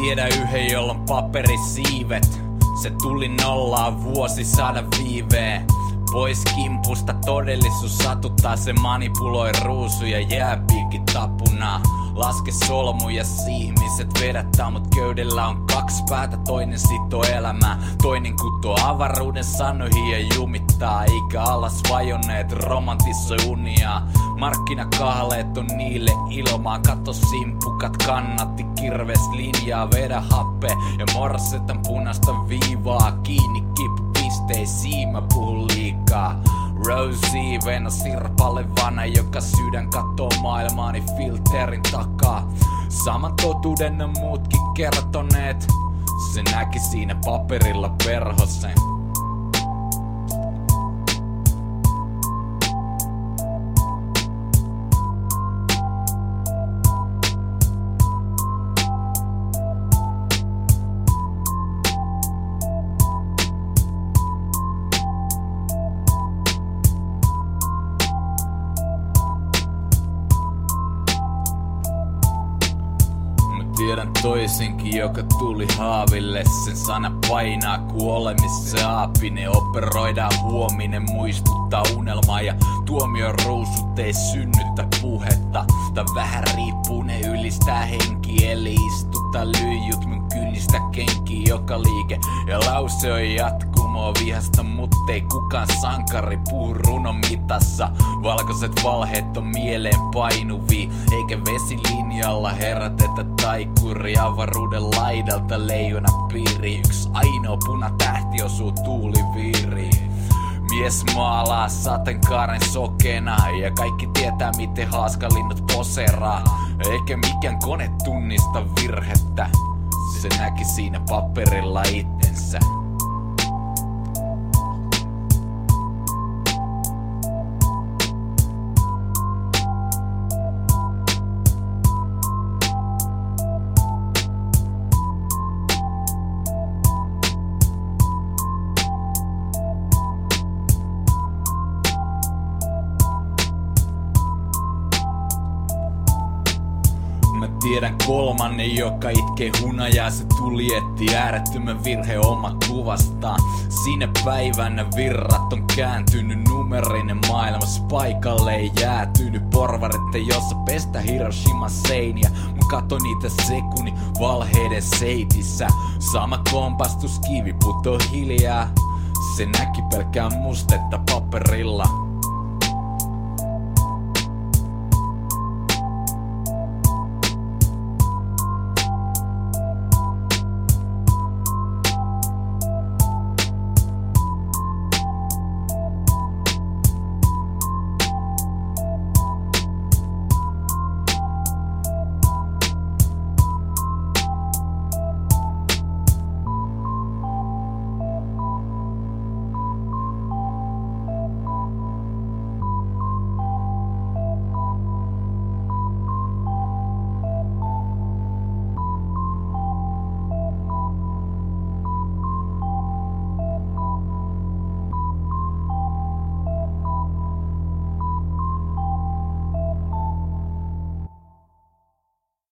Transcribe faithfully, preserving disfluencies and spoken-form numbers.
tiedän yhden, jolla on paperisiivet. Se tuli nollaan vuosi saada viiveen. Pois kimpusta todellisuus satuttaa, se manipuloi ruusuja jääpiikin tapuna. Laske solmuja siihmiset vedättää, mut köydellä on kaksi päätä, toinen sitoo elämää. Toinen kutoo avaruuden sanoihin ja jumittaa, eikä alas vajonneet romantisoi unia. Markkinakahleet on niille ilmaa, kato simpukat kannatti kirves linjaa. Vedä happe ja morsetan punaista viivaa, kiinni kipupisteisiin mä puhun liikaa. Rosie, Venä sirpalevana, joka sydän kattoo maailmaani filterin takaa. Saman totuuden on muutkin kertoneet, se näki siinä paperilla perhosen. Tiedän toisenkin, joka tuli haaville. Sen sana painaa ku olemissa aapinen. Operoidaan huominen, muistuttaa unelmaa. Ja tuomio ruusut ei synnyttä puhetta. Tai vähän riippuu, ne ylistää henki. Eli istuttaa lyijut mun kynnistä kenkiin joka liike. Ja lause on jatkumoa vihasta, muttei kukaan sankari puhu runon mitassa. Valkoiset valheet on mieleen painuvia, eikä vesilinjalla herätetä taikuri. Avaruuden laidalta leijona piiri, yks ainoa punatähti osuu tuuliviiriin. Mies maalaa sateenkaaren sokena, ja kaikki tietää miten haaskalinnut poseraa. Eikä mikään kone tunnista virhettä, se näki siinä paperilla itsensä. Mä tiedän kolmannen, joka itkee hunajaa, se tuli etti äärettömän virhe oma kuvastaan. Sinne päivänä virrat on kääntynyt, numerinen maailmassa paikalle ei jäätynyt. Porvarit jossa pestä Hiroshima seiniä, mun kato niitä sekunnin valheiden seitissä. Sama kompastuskivi putoo hiljaa, se näki pelkää mustetta paperilla.